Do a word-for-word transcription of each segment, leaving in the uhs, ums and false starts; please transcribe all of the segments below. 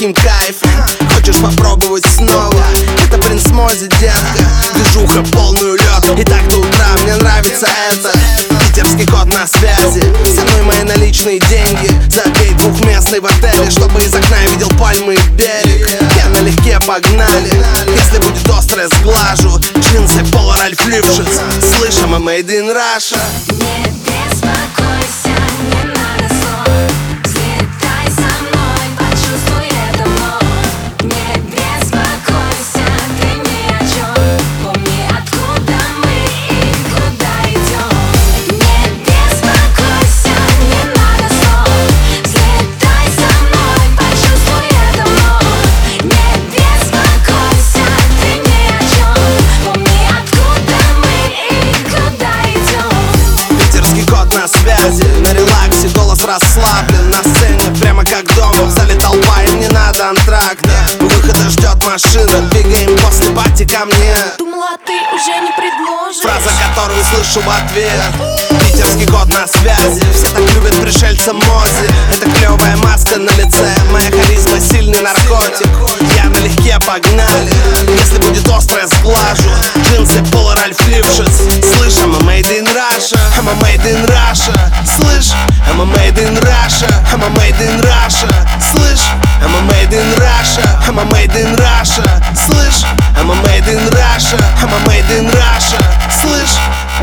таким кайфом. Хочешь попробовать снова? Это принц Мози, детка. Движуха полную лед, и так до утра мне нравится это. Питерский кот на связи, со мной мои наличные деньги. Забей двухместный в отеле, чтобы из окна я видел пальмы и берег. Я налегке, погнали. Если будет острое, сглажу. Джинсы, Polar Ralph Lifshitz. Слышим, мы made in Russia. Не беспокойся, не надо слов. Взлетай со мной, почувствуй это вновь. Не беспокойся, ты ни о чем. Помни, откуда мы и куда идем. Не беспокойся, не надо слов. Взлетай со мной, почувствуй это вновь. Не беспокойся, ты ни о чем. Помни, откуда мы и куда идем. Питерский кот на связи, на релаксе, голос расслаблен. На сцене прямо как дома, в зале толпа, им не надо антракта. У выхода ждет машина, двигаем после пати ко мне. Думала, ты уже не предложишь. Фраза, которую слышу в ответ. Питерский кот на связи, все так любят пришельца Мози. Это клевая маска на лице, моя харизма сильный наркотик. Я налегке, погнали. Если будет острое, сглажу. Джинсы, Polar Ralph Lifshitz. Слышь, I'm a made in Russia, I'm a made in Russia. Слышь, I'm a made in Russia, I'm a made in Russia. Слышь, I'm a made in Russia, I'm a made in Russia. Слышь, I'm a made in Russia, I'm a made in Russia. Слышь,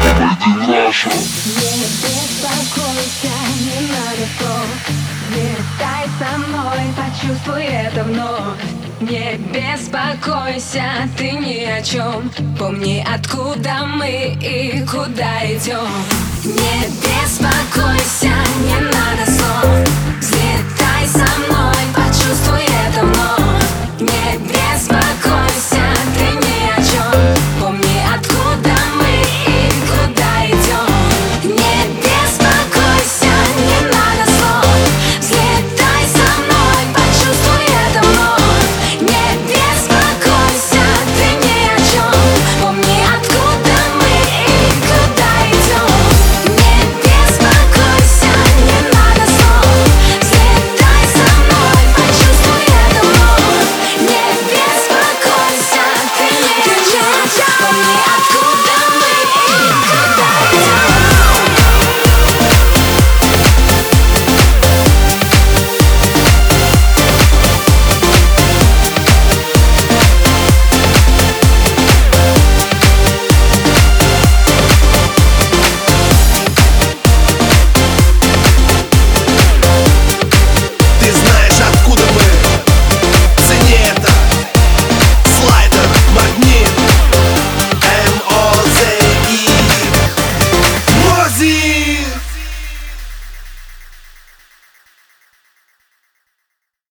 Не беспокойся, не надо слов. Взлетай со мной, почувствуй это вновь. Не беспокойся, ты ни о чем. Помни, откуда мы и куда идем. Не беспокойся.